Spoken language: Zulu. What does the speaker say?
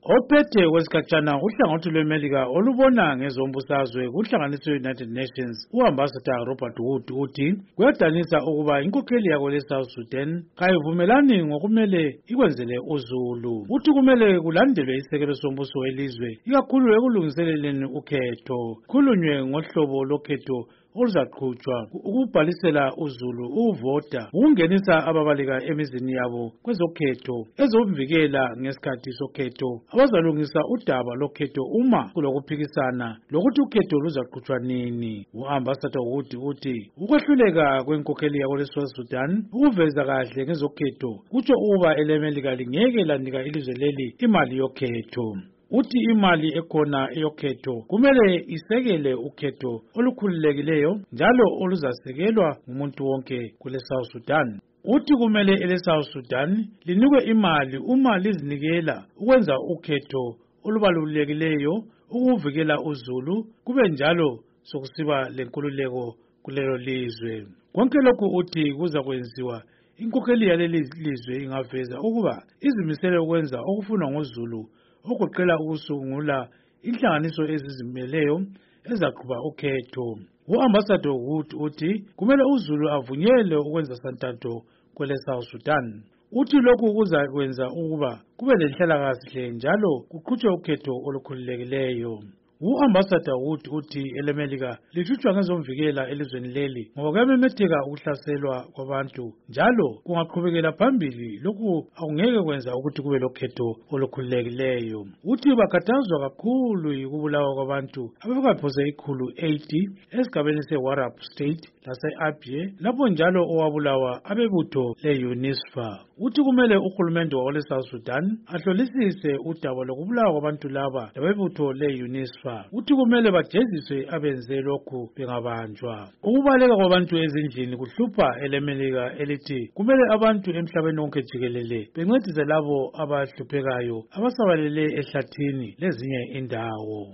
Ophethe wesikhatshana uhlangothi lweMelika olubona ngezombusazwe kuhlanganiswe United Nations uambassador Robert Wood uthi kuyadanisa ukuba inkokheli yako le-South Sudan kayivumelani ngokumele ikwenzele uZulu. Uthi kumele kulandelwe isekelo sombuso welizwe ikakhulu ekulungiseleleni ukhetho. Khulunywe ngohlobo lokhetho oluzaqhutshwa ukubhalisela uZulu ukuvota ukungenisa ababaleka emizini yabo kwezokhetho ezomvikela ngesikhathi sokhetho abazalungisa udaba lokhetho uma kulokuphikisana lokuthi ukhetho luzaqhutshwa nini. U-ambassador Wood uthi ukwehluleka kwenkokheli yako le-South Sudan ukuveza kahle ngezokhetho kutsho ukuba eleMelika lingeke lanika ilizwe leli imali yokhetho. Uthi imali ekhona eyokhetho kumele isekele ukhetho olukhululekileyo njalo oluzasekelwa ngumuntu wonke kule-South Sudan. Uthi kumele ele-South Sudan linikwe imali uma lizinikela ukwenza ukhetho olubalulekileyo ukuvikela uZulu kube njalo sokusiba lenkululeko kulelo lizwe. Konke lokhu uthi kuza kwenziwa inkokheli yaleli lizwe ingaveza ukuba izimisele ukwenza okufunwa ngoZulu okuqela ukusungula inhlanganiso ezizimeleyo ezaqhuba ukhetho. U-ambassador Wood uthi kumele uZulu avunyelwe ukwenza santatho kwele-South Sudan. Uthi lokhu kuzakwenza ukuba kube lenhlalakahle njalo kuqhutshwe ukhetho olukhululekileyo. U-ambassador Wood uthi eleMelika lihlutshwa ngezomvikela elizweni leli ngoba kuyamemetheka ukuhlaselwa kwabantu njalo kungaqhubekela phambili lokhu akungeke kwenza ukuthi kube lokhetho olukhululekileyo. Uthi bakhathazwa kakhulu yikubulawa kwabantu abafika phose 180 esigabeni se-Warab State lase-Abyei lapho njalo owabulawa abebutho le-UNISFA. Uthi kumele uhulumende wale-South Sudan ahlolisise udaba lokubulawa kwabantu laba labebutho le-UNISFA. Uthi kumele bajeziswe abenze lokhu bengabanjwa. Ukubaleka kwabantu ezindlini kuhlupha eleMelika elithi kumele abantu emhlabeni wonke jikelele bencedise labo abahluphekayo abasabalele ehlathini lezinye indawo.